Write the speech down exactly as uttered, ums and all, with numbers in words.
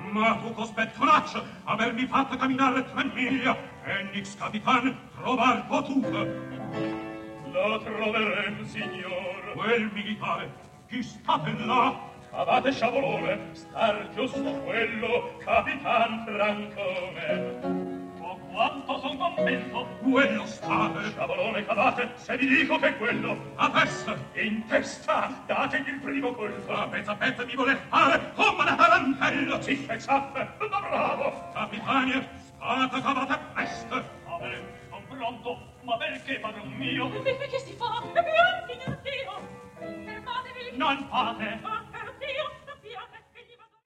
Ma tu cospettonaccio, avermi fatto camminare tre miglia, e nix capitan trovar potuto. Lo troverem, signor. Quel militare, chi state là? Abate Sciabolone, star giusto quello, capitan Francone. O quanto son convinto. Quello state. Sciabolone, cavate, se vi dico che è quello. A testa. In testa, dategli il primo colpo. A pezza pezza mi vuole fare come una tarantella. Ciffe ciaffe, ma bravo. Capitania, state cavate presto. Vabbè, son pronto, ma perché, padron mio? Perché che si fa? È bianchi nel tiro. Fermatevi. Non fate. Ah.